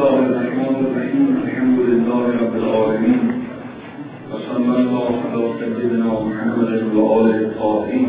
الله الرحمن الرحیم الحمد لله رب العالمین و صلی الله علی سیدنا محمد و آله الطاهرین.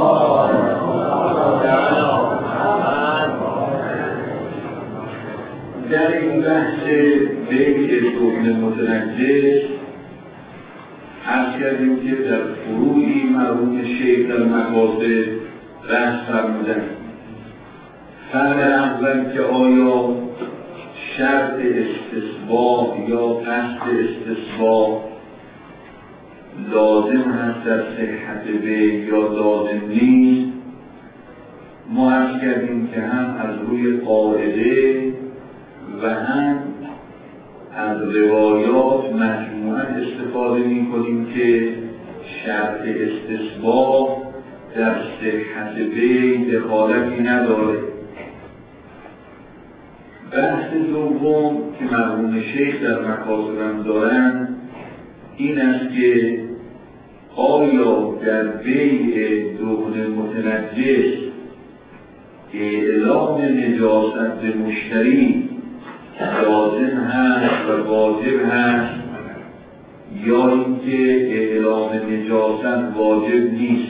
در این بحث بیت دهن متنجس عرض کردیم که در فروعی مربوط شیخ در مقاصد بحث فرمودن. فرق اول که آیا شرط استصباح یا قصد استصباح لازم هست در صحت بیع یا لازم نیست. ما عرض کردیم که هم از روی قاعده و هم از روایات مجموعاً استفاده می کنیم که شرط استصباح در صحت بیع دخالتی نداره. بحث دوم که مرحوم شیخ در مقاصدم دارن این است که آیا در بیع دهن متنجس اعلام نجاست به مشتری لازم هست و واجب هست یا اینکه اعلام نجاست واجب نیست؟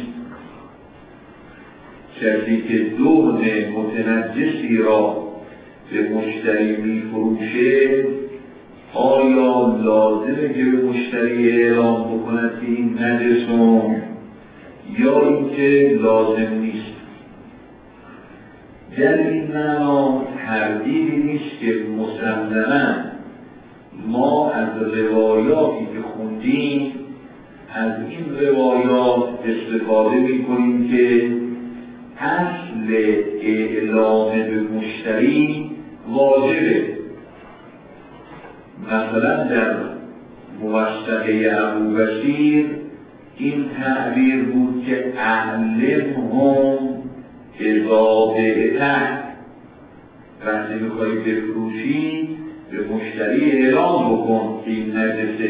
کسی که دهن متنجسی را به مشتری میفروشه آیا لازمه که به مشتری اعلام بکند که این نجسم یا اینکه لازم نیست؟ در این معنا تردیدی نیست که مسلماً ما از روایاتی که خوندیم از این روایات استفاده میکنیم که اصل اعلام به مشتری واجبه. مثلا در موثقه ابوبصیر این تعبیر بود که اعلمهم اذا بعت، وقتی میخوایی بفروشی به مشتری اعلام بکن که این نجسه.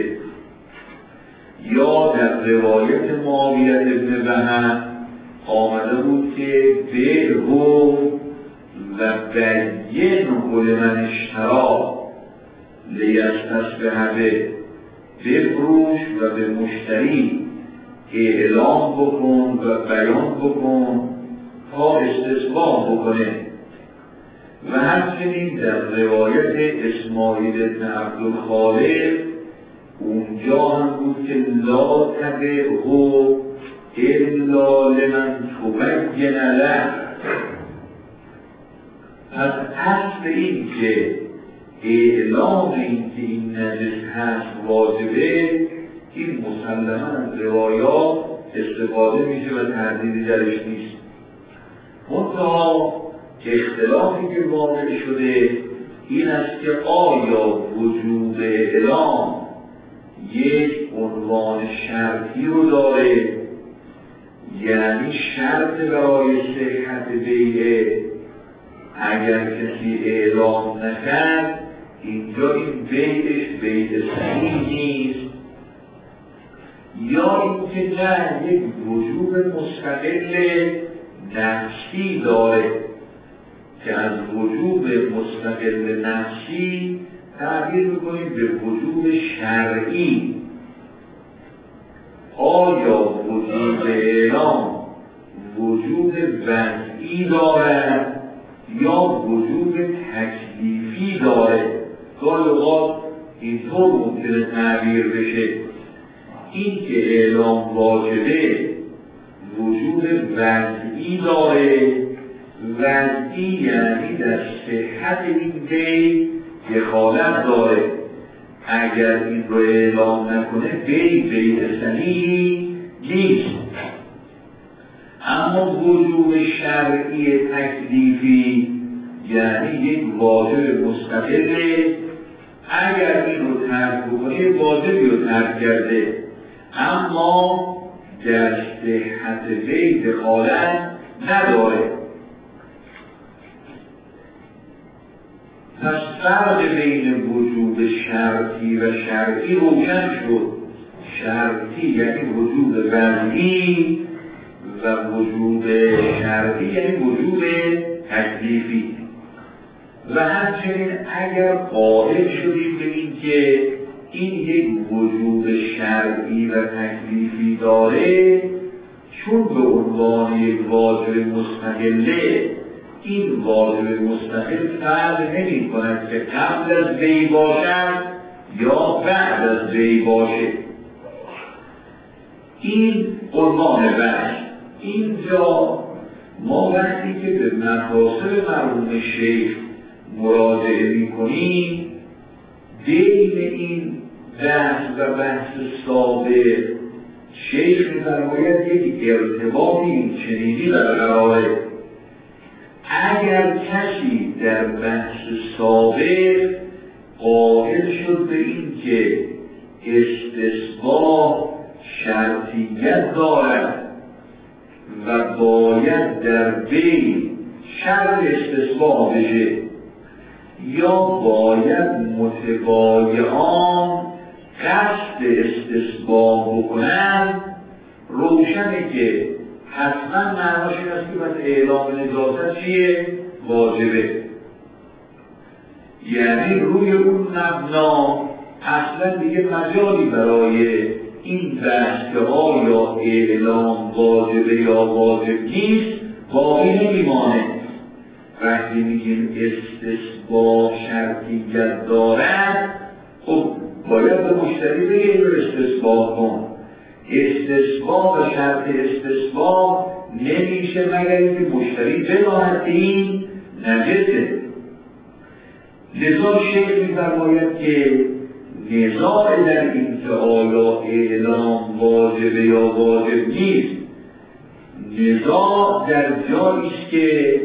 یا در روایت معاویه بن وهب آمده بود که بیعه و بینه لمن اشتری لیستصبح به، بفروش و به مشتری اعلام بکن و بیان بکن تا استصباح بکنه. و همچنین در روایت اسماعیل بن عبدالخالق اونجا هم بود که لا تبعه الا لمن تبین له. از اصل این که اعلام این که این نجس هست واجبه این مسلماً از روایات استفاده میشه و تردیدی درش نیست. منتها اختلافی که واقع شده این است که آیا وجوب اعلام یک عنوان شرطی رو داره، یعنی شرط برای صحت بیعه اگر کسی اعلام نکرد اینجا این بیعش بیع صحیح نیست، یا اینکه نه یک وجوب مستقل نفسی داره که از وجوب مستقل نفسی تعبیر میکنیم به وجوب شرعی. آیا وجوب اعلام وجوب وضعی دارد یا وجوب تکلیفی داره؟ گاهی اوقات اینطور ممکنه تعبیر بشه این که اعلام واجبه وجوب وضعی داره. وضعی یعنی در صحت این بیع دخالت داره. اگر این رو اعلام نکنه بیع صحیح نیست. اما وجوب شرعی تکلیفی یعنی یک واجب مستقله، اگر این رو ترک بکنه واجبی رو ترک کرده اما در صحت بیع دخالت نداره. پس فرق بین وجوب شرطی و شرعی روشن شد. شرطی یعنی وجوب وضعی و وجوب شرعی یعنی وجوب تکلیفی. و همچنین اگر قائل شدیم به این که این یک وجود شرعی و تکلیفی داره، چون به عنوان یک واجب مستقله، این واجب مستقل فرق نمی کند که قبل از وی باشد یا بعد از وی باشه. این عنوان بحث. اینجا ما وقتی که به مفاصل مرحوم شیخ مراجعه می‌کنیم، بین این بحث و بحث سابق شیخ می‌فرماید یک ارتباطی چنینی برقراره. اگر کسی در بحث سابق قائل شد به این که استصباح شرطیت دارد و باید در وی شرط استصباح بشه یا باید متبایعان قصد استصباح بکنن، روشنه که حتما معناش این است که بس اعلام نجاست چیه؟ واجبه. یعنی روی اون مبنا اصلا دیگه مجالی برای این بحث که آیا اعلام واجبه یا واجب نیست باقی نمیمانه. وقتی میگیم استصباح شرطیت دارد، خب باید به مشتری بگه این رو استصباح کن. استصباح و شرط استصباح نمیشه مگر اینکه مشتری بداند که این نجسه. لذا شیخ می‌فرماید که نزاع در این که آیا اعلام واجبه یا واجب نیست، نزاع در جایی است که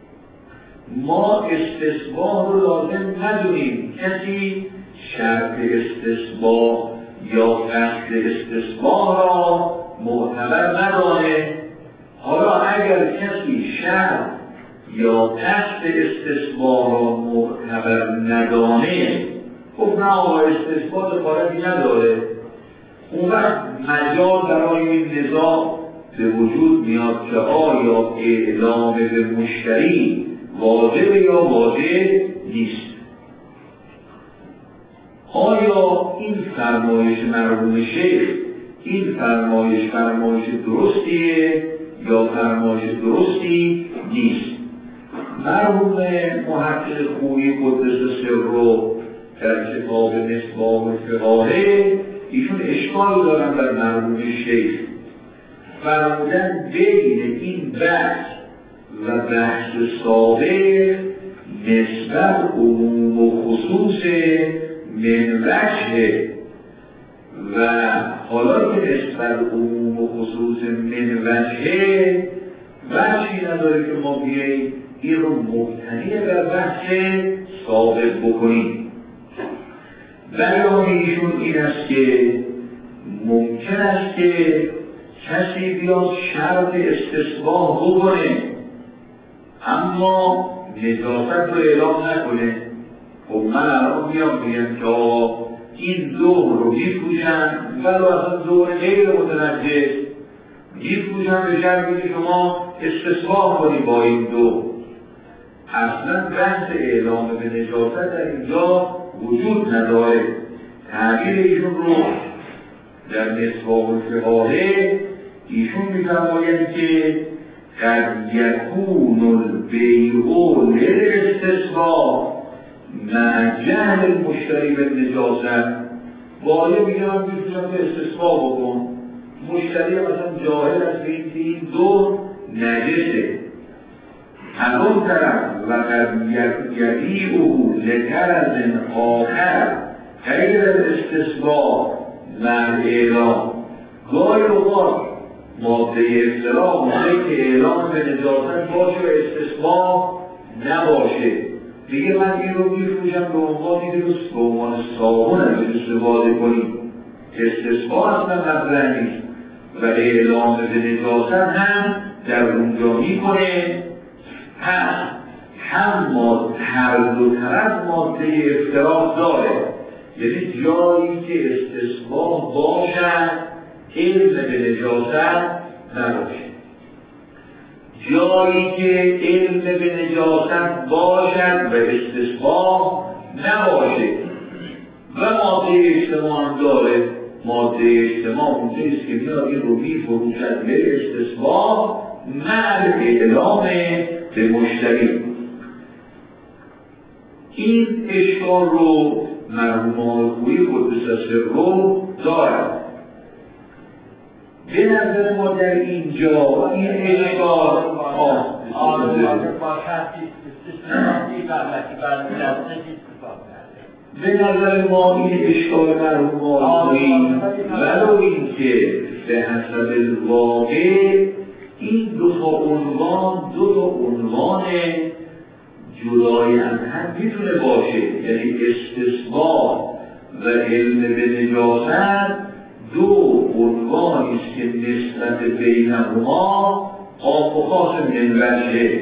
ما استصباح رو لازم ندونیم، کسی شرط استصباح یا قصد استصباح را معتبر ندانه. حالا اگر کسی شرط یا قصد استصباح را معتبر ندانه، خب نه آقا استصباح فارغی نداره، اون وقت مجال برای این نزاع به وجود میاد که آیا اعلام به مشتری واجب یا واجب نیست. آیا این فرمایش مرحوم شیخ این فرمایش درستیه یا فرمایش درستی نیست؟ مرحوم محقق خویی قدس سره در کتاب مصباح الفقاهه ایشون اشکال دارن بر مرحوم شیخ، فرمودن بین این بحث و بحث سابق نسبت عموم و خصوص من وجه، و حالا که نسبت عموم و خصوص من وجهی نداره که ما بیاییم این رو مبتنی بر بحث سابق بکنیم. بیان ایشون این است که ممکن است که کسی بیاد شرط استصباح بکنه اما نجاست رو اعلام نکنه. خب من الان میگم که این دور رو می‌پوشن ولو اصلا دور غیر متنجس می‌پوشن به شرطی که شما استصباح کنی با این دور. اصلا بحث اعلام به نجاست در اینجا وجود نداره. تعبیر ایشون رو در مصباح الفقاهه ایشون می‌فرمایند که قد یکون البیع للاستصباح مع جهل المشتری بالنجاست. باید میگم میتونم که استصباح بکن، مشتری مثلا جاهل است به این دور نجسه. از اون طرف و قد یبیعه لغرض آخر غیر الاستصباح مع اعلام. گاهی اوقات ماده افتراء موقعی که اعلام به نجاست باشه و استصباح نباشه، دیگه من این رو میفروشم به عنوان درست به عنوان صابون از استفاده کنیم. استصباح اصلا مطرح نیست و اعلام به نجاست هم در اونجا میکنه. پس هم هر دو طرف ماده افتراء داره، یعنی جایی که استصباح باشد علم به نجاست نباشه، جایی که علم به نجاست باشد و استصحاح نباشه. و ماده اجتماع هم داره. ماده اجتماع اونجاییست که میاد این رو میفروشد به استصحاح مع اعلام به مشتری. این اشکال رو مرحوم آقای خویی قدس سره دارد. به نظر ما در اینجا این اشکال به نظر ما این اشکال مرحوم آقای خویی ولو اینکه به حسب الواقع این دو تا عنوان جدای از هم میتونه باشه، یعنی استصحاح و علم به نجاست دو عنوانی است که نسبت بینهما قاف و خاص من وجهه.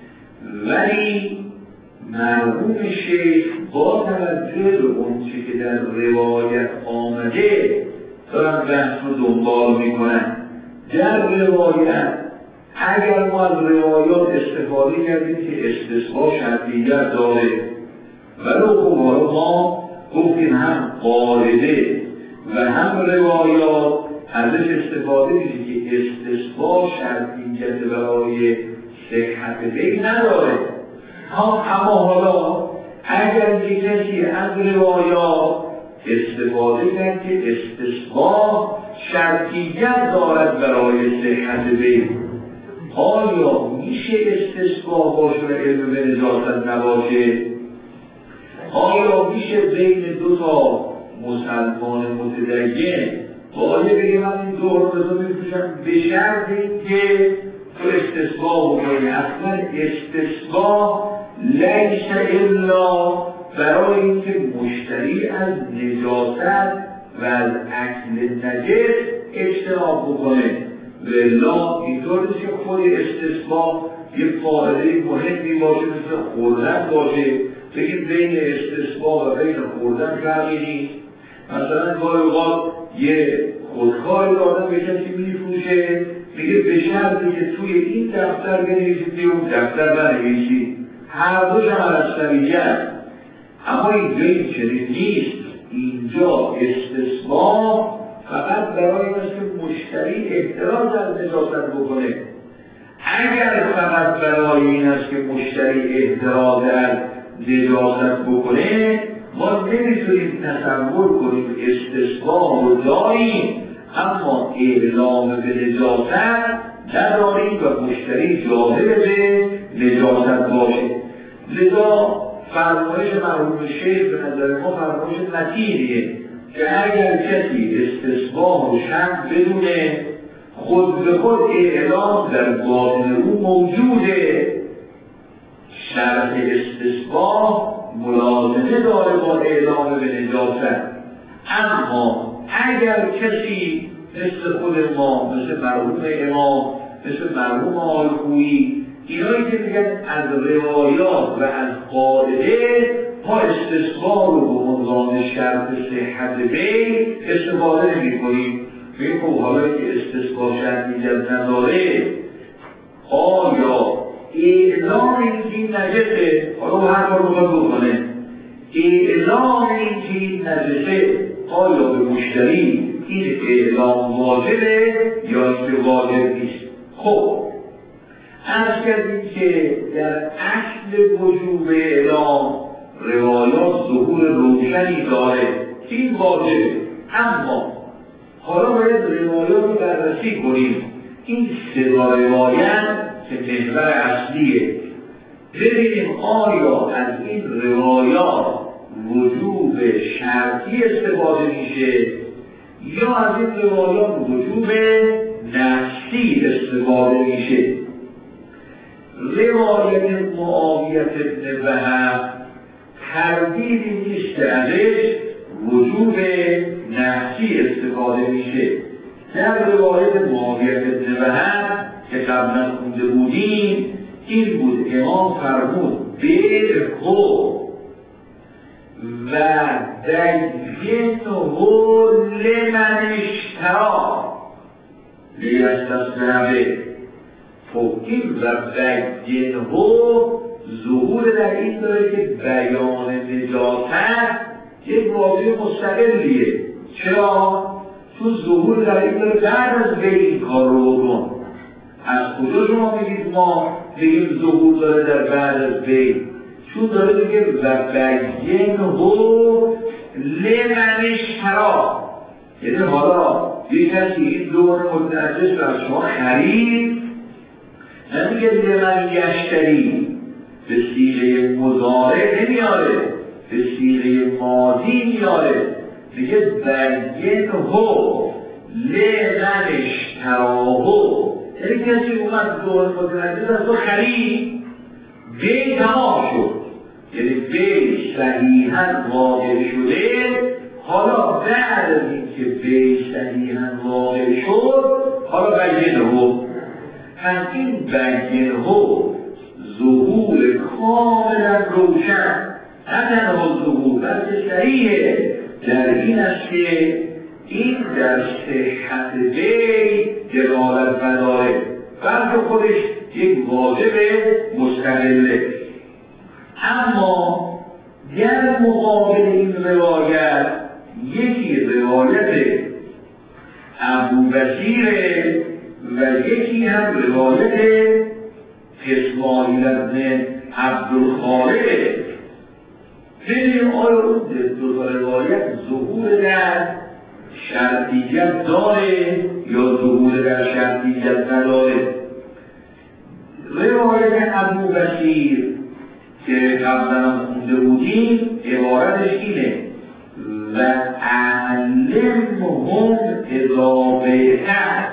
ولی مرحوم شیخ با توجه به اونچه که در روایت آمده دارن بحث رو دنبال میکنن. در روایت اگر ما از روایات استفاده کردیم که استصحاح شرطیت داره، ولو خب ما گفتیم هم قاعده و هم روایات ازش استفاده میشه که استصحاح شرطیت برای صحت بی نداره. اما حالا اگر یک کسی از روایات استفاده کرد که استصحاح شرطیت دارد برای صحت بی، آیا میشه استصحاح باشه و علم به نجاست نباشه؟ آیا میشه بین دو تا مسلمان متدین باید بگه من این دو رو بزا میفروشم به شرطی که تو استصحاح بکنی؟ اصلا استصحاح لیس الا برای اینکه مشتری از نجاست و از اکل نجس اجتناب بکنه. ولا اینطور نیست که خود استصحاح یه فائده مهمی باشه مثل خوردن باشه، بگیم بین استصحاح و بین خوردن فرقی نیست. مثلا گاهی اوقات یه خودکاری آدم به کسی میفروشه میگه به شرطی که توی این دفتر بنویسید توی اون دفتر بنویسید، هر دوش هم عرصبیت. اما اینجا این چنین نیست. اینجا استصحاح فقط برای این است که مشتری احتراز از نجاست بکنه. اگر فقط برای این است که مشتری احتراز از نجاست بکنه، ما نمیتونیم تصور کنیم استصحاح رو داریم اما اعلام به نجاست نداریم و مشتری جاهل به نجاست باشه. لذا فرمایش مرحوم شیخ به نظر ما فرمایش متینیه که اگر کسی استصحاح و شک بدونه خود به خود اعلام در باطن او موجوده، شرط استصحاح ملازمه داره با اعلام به نجاست. اما اگر کسی مثل خود ما، مثل مرحوم امام، مثل مرحوم آقای خویی، اینایی که میگن از روایات و از قاعده ما استصحاح رو به عنوان شرط صحت بی استفاده نمی‌کنیم، بگیم خب حالا که استصحاح شرطیت نداره، آیا اعلام این نجسه، حالا هر کار بخواد بکنه، اعلام این نجسه آیا به مشتری این اعلام واجبه یا اینکه واجب نیست؟ خب عرض کردیم که در اصل وجوب اعلام روایات ظهور روشنی داره، این واجبه. اما حالا باید روایات رو بررسی کنیم. این سه روایت که محور اصلیه، ببینیم آیا از این روایات وجوب شرطی استفاده میشه یا از این روایات وجوب نفسی استفاده میشه. روایت معاویه بن وهب تردیدی نیست که ازش وجوب نفسی استفاده میشه. در روایت معاویه بن وهب که قبلا خونده بودیم این بود، امام فرمود بیعه و دینه لمن اشترا لیستثنیه، این و بین‌ها ظهور در این داره که بیان نجاست یک واقعی مستقلیه. چرا؟ چون ظهور در این داره بعد از این کار رو بکن. از کجا شما میگید ما بگیم ظهور داره در بعد از بین؟ چون داره میگه و بین‌ها لمن اشتری، یعنی حالا یک کسی این دور متنجس رو از شما خرید، نمیگه لمن یشتری، به صیغه مضارع نمیاره، به صیغه ماضی میاره، میگه بین‌ها لمن اشتراه، یعنی کسی اومد دور متنجس از تو خرید، بی تمام شد، یعنی بی صحیحاً واقع شده. حالا بعد از اینکه بی صحیحاً واقع شد، حالا بین‌ها، پس این بین‌ها ظهور کاملا روشن، نه تنها ظهور بلکه صحیحه در این است که این در صحت بی دلالت نداره، بلکه خودش یک واجب مستقله. اما در مقابل این روایت یکی روایت ابوبصیره و یکی هم روایت اسماعیل بن عبدالخالقه. ببینیم آیا اون دو تا روایت ظهور در شرطیت داره یا ظهور در شرطیت نداره. روایت ابوبصیر که قبلا خونده بودیم عبارتش اینه و علمهم اذا بهتر.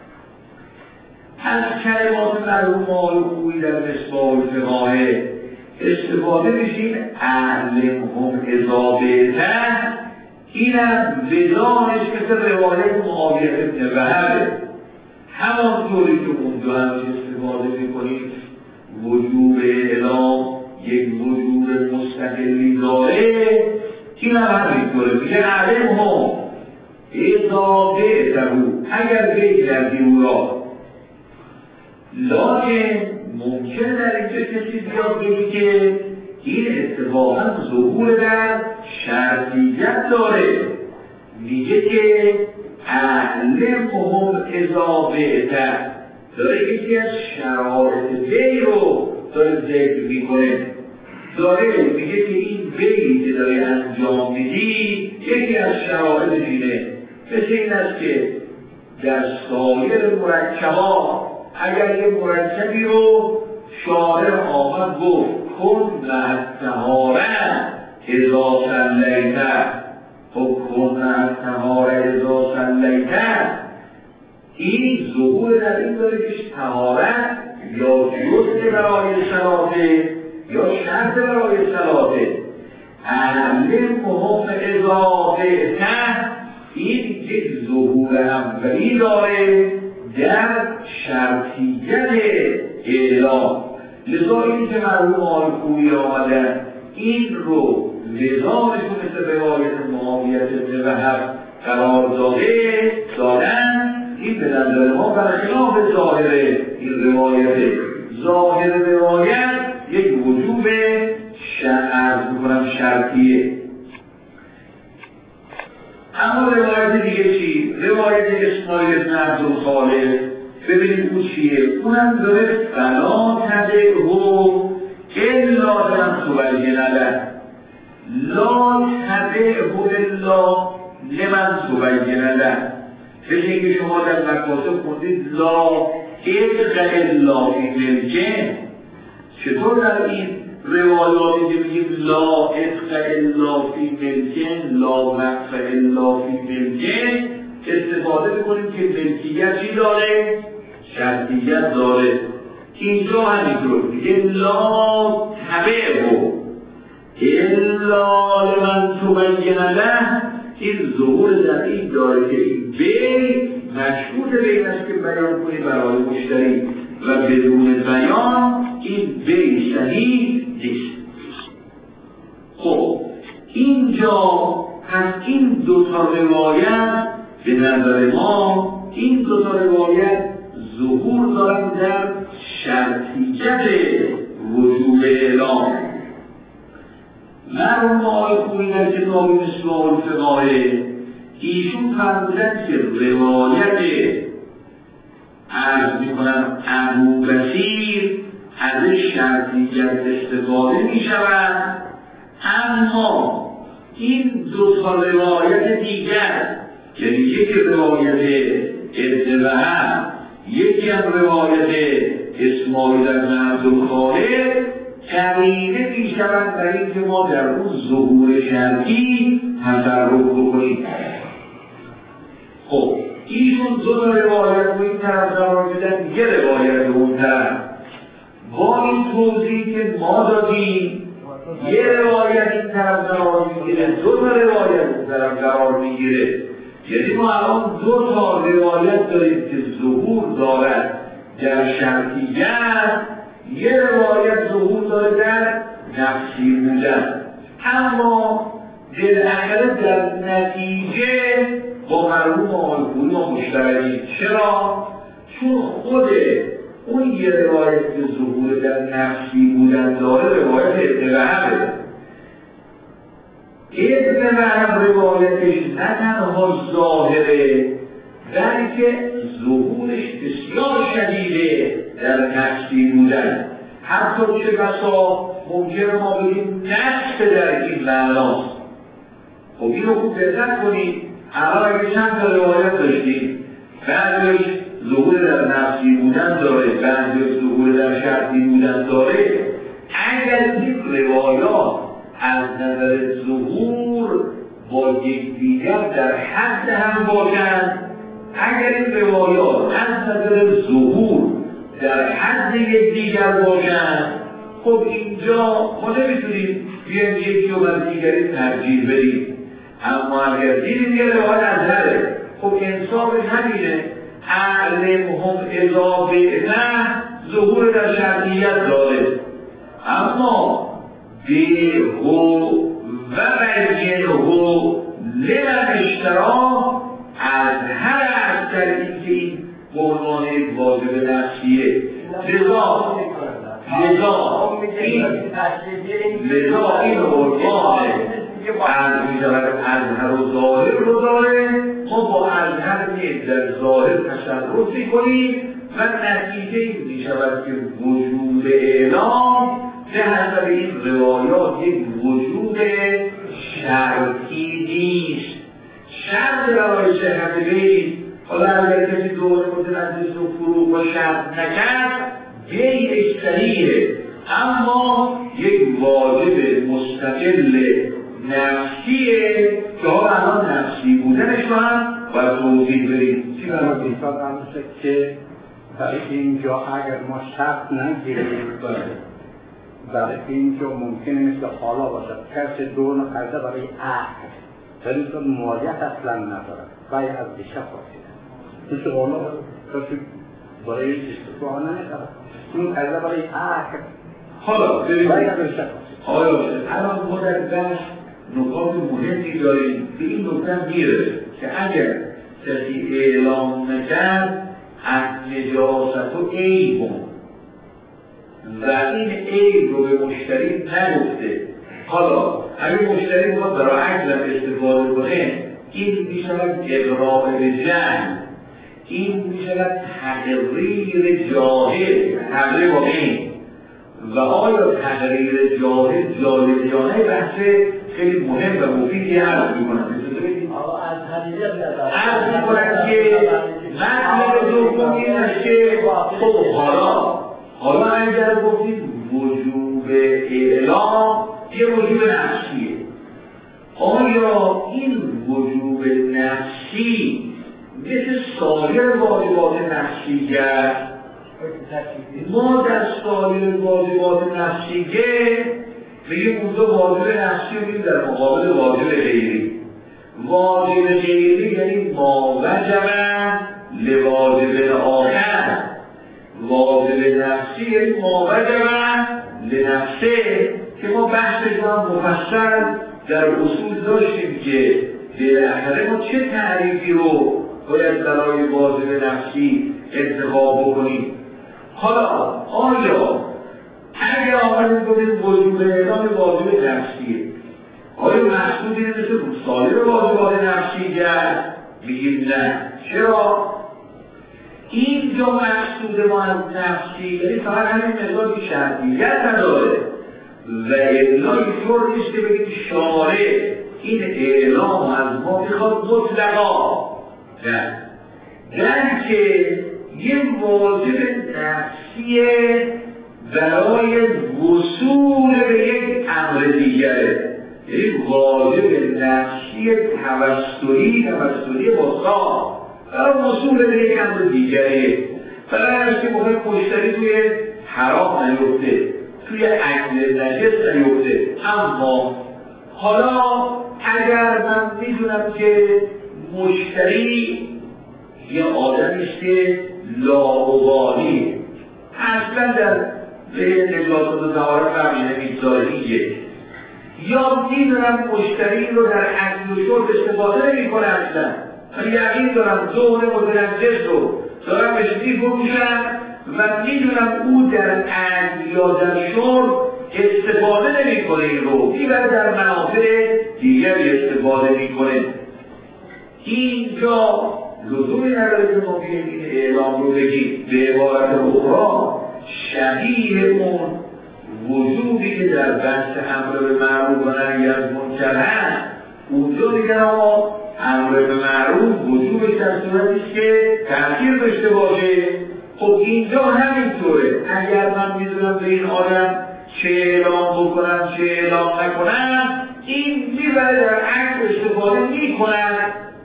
از کلمات مرحوم آقای خویی در مصباح الفقاهه استفاده بشیم علمهم اذا بهتر، اینم وزانش مثل روایت معاویه بن وهبه، همانطوری که اون دو هم استفاده میکنیم وجوب اعلام یک وجوب مستقلی داره، این هم همینطوره، میگه علمهم اذا بهتر، اگر بگردی او را. لکن ممکن در اینجا کسی بیاد بگی که این اتفاقا ظهور در شرطیت داره، میگه که علمهم اذا بهتر، داره یکی از شرایط بی رو داره ذکر میکنه، داره میگه که این بی که داره انجام میدی یکی از شرایط اینه، مثل این است که در سایر مرکبات اگر یه مرکبی رو شارع آمد گفت کن مهتهاره اذا سلیته، و کن مهتهاره اذا سلیته، این ظهور در این داره که طهارت یا جزء برای صلاته یا شرط برای صلاته. علمهم اذا بهتر، این یک ظهور اولی داره در شرطیت اعلام. لذا این که مرحوم آقای خویی آمدن این رو لذانشون مثل روایت معاویه بن وهب قرار دادن، این به نظر ما برخلاف ظاهر این روایت. ظاهر روایت یک وجوب شرطیه. اما روایت دیگه چی؟ روایت اسماعیل بن عبدالخالق، ببینید اون چیه؟ اونم داره فلا تبعه الا لمن تبین له، لا تبعه الا لمن تبین له. بشه که شما در مکاسب خوندید لا اطق الا فی ملکه، چطور در این روایاتی که میگیم لا اطق الا فی ملکه، لا وقف الا فی ملکه، استفاده میکنیم که ملکیت چی داره؟ شرطیت داره. اینجا همینطور میگه لا تبعه الا لمن تبین له، این ظهور در این داره که این بی مشهود بین است که بیان کنی برای مشتری و بدون بیان این بی صحیح نیست. خب اینجا پس این دوتا روایت به نظر ما این دوتا روایت ظهور دارن در شرطیت وجوب اعلام. مرحوم آقای خویی در کتاب مصباح الفقاهه ایشون فرمودن که روایت عرض میکنم ابوبصیر از شرطیت استفاده میشود، اما این دو تا روایت دیگر، یعنی یک روایت ابن وهب، یکی هم روایت اسماعیل بن عبدالخالق، قرینه میشوند برای اینکه ما در اون ظهور شرطی تصرف بکنیم. خب ایشون دو تا روایت رو این طرف قرار میدن، یه روایت اون طرف. با این توضیح که ما دادیم، یه روایت این طرف قرار میگیره، دو تا روایت این طرف قرار میگیره. یعنی ما الان دو تا روایت داریم که ظهور دارد در شرطیت، یه روایت ظهور داره در نفسی بودن، اما بالاخره در نتیجه با مرحوم آقای خویی ما مشترکیم. چرا؟ چون خود اون یه روایت که ظهور در نفسی بودن داره روایت ابن وهبه. ابن وهب روایتش نه تنها ظاهره، بلکه ظهورش بسیار شدیده در نفسی بودن. حتی چه بسا ممکنه ما بگیم نفس در این معناست. خب این رو خوب دقت کنید. الان اگه چند تا روایت داشتیم، بعضیش ظهور در نفسی بودن داره، بعضیش ظهور در شرطی بودن داره. اگر این روایات از نظر ظهور با یکدیگر در حد هم باشند، اگر این روایات از نظر ظهور در حد یکدیگر باشند، خب اینجا ما نمیتونیم بیایم یکی رو بر دیگری ترجیح بدیم. اما اگر دیدیم یه روایت از هره، خب انصافش همینه، اعلمهم اذا بعثه ظهور در شرطیت داره، اما بیهو و بینهو لمن اشترا از هر از در این که این به عنوان یک واجب نفسیه. لذا این عنوان از هر و ظاهر رو داره، ما با از هر نیز در ظاهر تصرفی کنیم و نتیجه این می شود که وجود اعلام به حسب این روایات یک وجود شرطی نیست. شرط برای صحت بیع، حالا اگر کسی دوره متنجس و فروغ و شرط نکرد بیعش صحیحه، اما یک واجب مستقل نفسیه که الان نفسی بودنش رو هم باید توضیح بریم. چی برای مثال همشه که برای اینجا اگر ما شرط نگیریم، برای اینجا ممکنه مثل حالا باشد کسی دون خرده برای عقل، ولی تو مالیت اصلا نداره، باید از دیشه پاسیده مثل حالا کسی برای استفاده نمیخواد، این خرده برای عقل. حالا ببینید الان ما در بحث نکات مهمی داریم که این نکته میره که اگر کسی اعلام نکرد از نجاست و عیب و این عیب رو به مشتری نگفته، حالا اگه مشتری باید برای عجلم استفاده کنه، این میشود اقراء به جهل، این میشود تقریر جاهل، تقریر واقعی. و آیا تقریر جاهل جاهلیانه بحث خیلی مهم و مفیدی عرض میکنم. عرض میکنم که مطلب دوم این است که خب حالا اگر گفتید وجوب اعلام یه وجوب نفسیه، آیا این وجوب نفسی مثل سایر واجبات نفسیه؟ ما در سایر واجبات نفسیه میگیم اونجا واجب نفسی رو میگیم در مقابل واجب غیری. واجب غیری یعنی ما وجب لواجب آخر، واجب نفسی یعنی ما وجب لنفسه که ما بحثش هم مفصل در اصول داشتیم که بالاخره ما چه تعریفی رو باید برای واجب نفسی انتخاب بکنیم. حالا آیا اگر آمدید بودید وجوب اعلام واجب نفسیه، آیا مقصود اینه مثل سایر واجبات نفسی کرد؟ بگید نه. چرا؟ اینجا مقصود ما از نفسی یعنی فقط همین مقدار که شرطیت نداره و اعلام اینطور نیست که بگید شارع این اعلام از ما میخواد مطلقا، نه، بلکه یه واجب نفسیه برای وصول به یک امر دیگره، یعنی واجب نفسی توسلی بسا برای وصول به یک امر دیگره. برای هست که مهم مشتری توی حرام نیفته، توی اکل نجس نیفته. اما حالا اگر من میدونم که مشتری یه آدمیست که لاابالیه، اصلا در به نجاست و طهارت فرقی نمیگذاره، یا میدونم مشتری رو در اکل و شرب استفاده نمیکنه، اصلا من یقین دارم ظهر متنجس رو دارم بهش میفروشم و میدونم او در اکل یا در شرب استفاده نمیکنه، این رو میبره در منافع دیگری استفاده میکنه. اینجا لزومی نداره که ما بگیم این اعلام رو بگیم. به عبارت اخرى شبیه اون وجودی که در بحث امر به معروف و نهی از منکر هست، اونجا دیگه ما امر به معروف وجوبش در صورتی است که تأثیر داشته باشه. خب اینجا همینطوره، اگر من میدونم به این آدم چه اعلام بکنم چه اعلام نکنم، این میبره در عکس استفاده میکنم،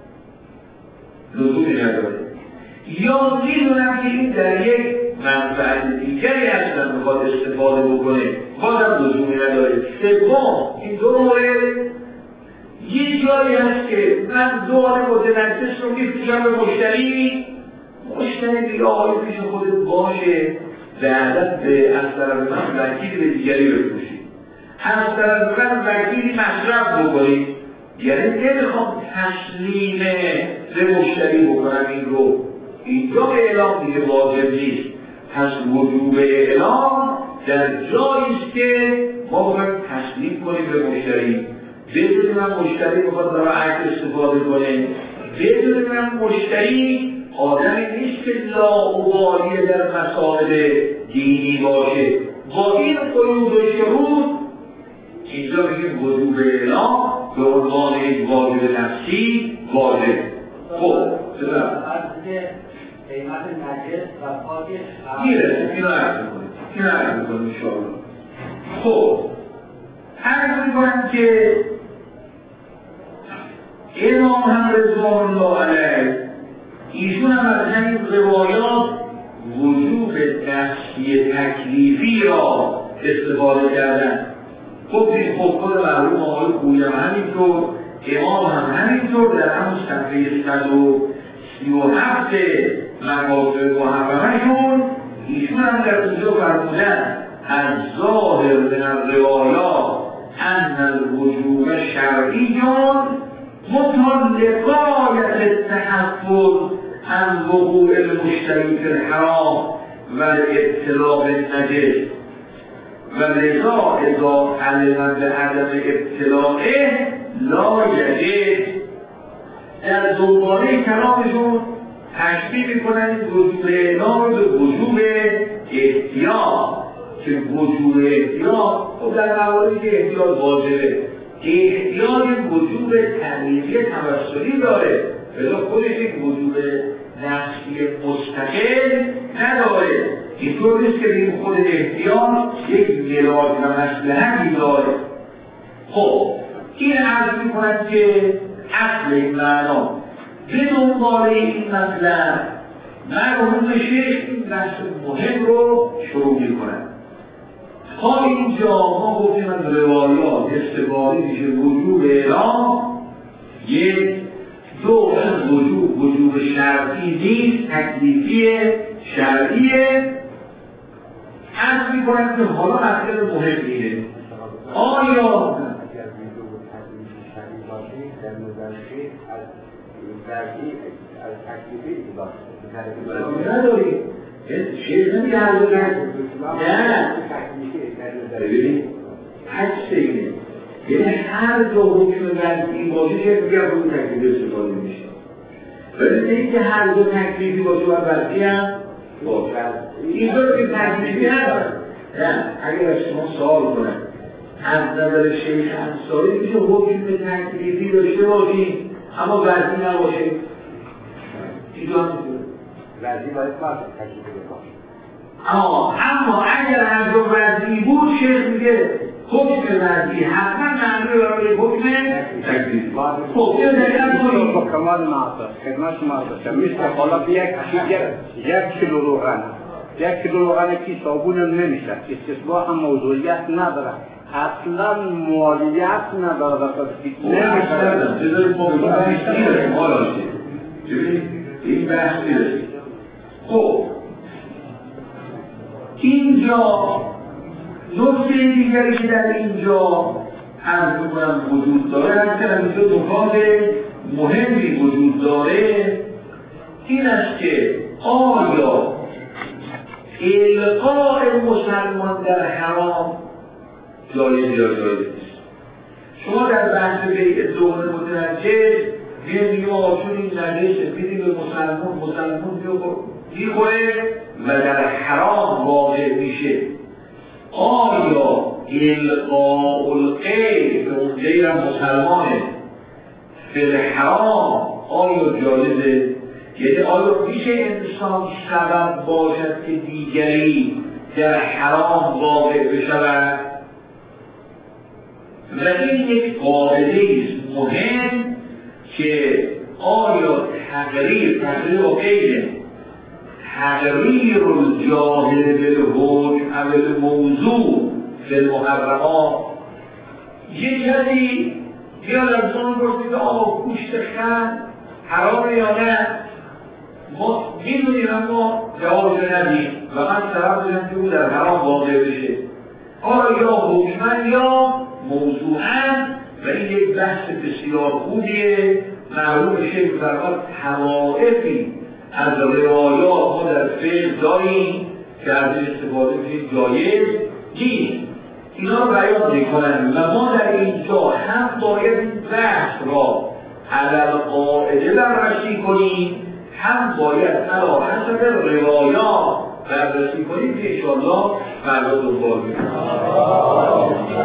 لزومی نداره. یا میدونم که این در یک منفعت دیگری اصلا میخواد استفاده بکنه، بازم لزومی نداره. سوم این دو مورد یه جایی هست که من دور متنجس رو میفروشم به مشتری دیگه آقای پیش خودت باشه، به عدد به از طرف من وکیل به دیگری بفروشی، از طرف من وکیلی مصرف بکنی، یعنی نمیخوام تسلیم به مشتری بکنم این رو. اینجا به اعلام دیگه واجب نیست. پس وجوب اعلام در جاییست که ما باید تسلیم کنیم به مشتری، بدونیم مشتری میخواد برای عکس استفاده کنه، بدونیم مشتری آدمی نیست که لاابالی در مسائل دینی باشه. با این قیود و شروط اینجا بگیم وجوب اعلام به عنوان یک واجب نفسی واجب. خب قیمت نجس و پاکش میرسیم، اینو عرض میکنیم انشاءالله. خب عرض میکنم که امام هم رضوان الله علیه ایشون هم از همین روایات وجوب نفسی تکلیفی را استفاده کردن. خب خود مرحوم آقای خویی هم همینطور، امام هم همینطور در همون صفحه 137 مقاطع محرمه‌شون ایشون هم در اونجا فرمودن از ظاهر من الروایات ان الوجوب شرعی متعلقات التحفظ عن وقوع المشتری فی الحرام و الابتلاء بالنجس و لذا اذا علم بعدم ابتلاعه لا یجب. در دوباره کلامشون تشبیه میکنن وجوب اعلام رو به وجوب احتیاط، که وجوب احتیاط خب در مواردی که احتیاط واجبه، احتیاط وجوب تعلیمی توسلی داره، بلا خودش یک وجوب نفسی مستقل نداره. اینطور نیست که این خود احتیاط یک ملاک و مصلحتی داره. خب این عرض میکنند که اصل این معنا به دنبال این مطلب مرحوم شیخ این بحث مهم رو شروع میکنند. تا اینجا ما گفتیم از روایات استفاده میشه وجوب اعلام، یک دو از وجوب شرعی نیست، تکلیفی شرعیه. عرض میکنند که حالا مسئله مهم اینه آیا در مدرسه از تکلیفی نداریم. شیخ نمیگه هر دو نه ببینید حدث اینه، یعنی هر دو حکم وضعی باشه شیخ میگه از اون تکلیف استفاده میشه، ولی نه اینکه هر دو تکلیفی باشه و وضعی هم باشه. این دو که تکلیفی هست نه. اگر از شما سوال کنم از نظر شیخ انصاری میشه حکم تکلیفی داشته باشیم اما وضعی نباشه؟ اینجا هم میشه وضعی باید باشه تکلیفی باشه. اما اگر هر دو وضعی بود شیخ میگه حکم وضعی حتما معنی برای حکم تکلیفی. خب این دقیقا کنید با کمال ناصر خدمت شما باشم مثل حالا یک کیلو روغن، یک کیلو روغن که صابون نمیشه، استصباح هم موضوعیت نداره، اصلا مالیت نداره، نمیشه بذارید ما بگیم ما راشید این بحث میرسید. خب اینجا نکته دیگری که در اینجا عرض میکنم وجود داره، هر کنم اینجا نکات مهمی وجود داره، این است که آیا القاء مسلمان در حرام جایز یا جایز نیست؟ شما در بحث بیع ظهر متنجس میگیم چون این نجسه میدیم به مسلمان میخوره و در حرام واقع میشه، آیا القاء الغیر به اون غیر مسلمانه فی الحرام آیا جایزه؟ یعنی آیا میشه انسان سبب باشد که دیگری در حرام واقع بشود؟ و این یک قاعده است مهم که آیا تغییر و غیره تغییر الجاهل بالحکم او الموضوع فی المحرمات، یک کسی بیاد از اون پرسید آقا گوشت خر حرامه یا نه؟ ما میدونیم اما جواب ندیم و من سبب دادم که او در حرام واقع بشه، آیا یا حکما یا موضوعا. و این یک بحث بسیار خوبیه، معلوم شیخ فرمود طوائفی از روایات ما در فقه داریم که از این استفاده کنیم جایز نیست، اینا رو بیان میکنن و ما در اینجا هم باید این بحث را علی القاعده بررسی کنیم، هم باید علی حسب روایات بررسی کنیم که انشاءالله فردا دنبال میکنیم.